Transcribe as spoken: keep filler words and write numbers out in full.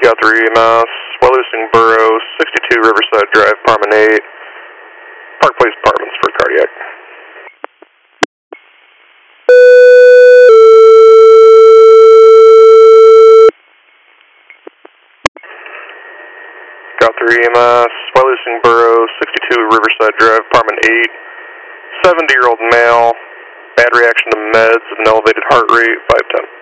Got three E M S, Wellsing Borough, sixty-two Riverside Drive, Apartment eight, Park Place Apartments for cardiac. Got three E M S, Wellsing Borough, sixty-two Riverside Drive, Apartment eight, seventy-year-old male, bad reaction to meds, an elevated heart rate, five ten.